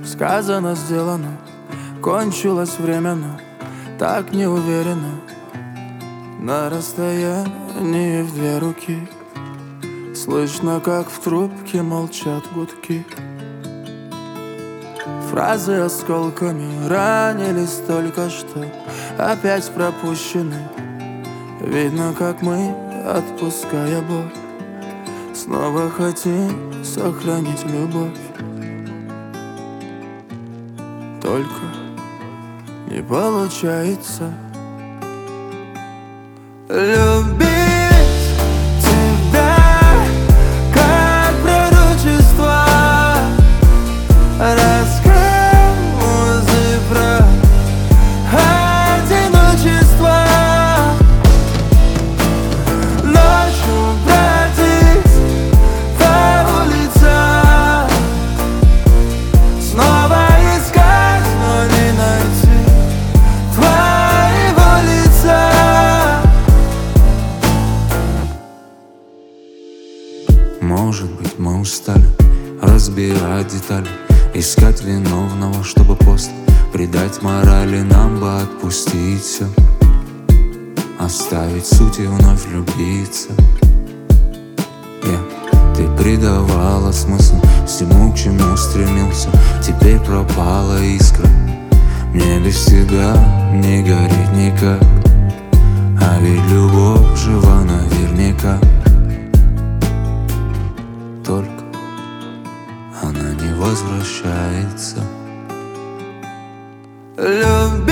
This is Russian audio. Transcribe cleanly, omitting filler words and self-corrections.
Сказано, сделано, кончилось время, но так неуверенно. На расстоянии в две руки слышно, как в трубке молчат гудки. Фразы осколками ранились только что, опять пропущены. Видно, как мы, отпуская боль, снова хотим сохранить любовь. Только не получается любить тебя, как пророчество, рассказы про одиночество. Ночью бродить по улицам, снова искать, но не найти твоего лица. Может быть, мы устали разбирать детали, искать виновного, чтобы после придать морали. Нам бы отпустить все, оставить суть и вновь влюбиться. Ты придавала смысл всему, к чему стремился. Теперь пропала искра, мне без тебя не гореть никак. А ведь любовь жива наверняка, только она не возвращается. Любить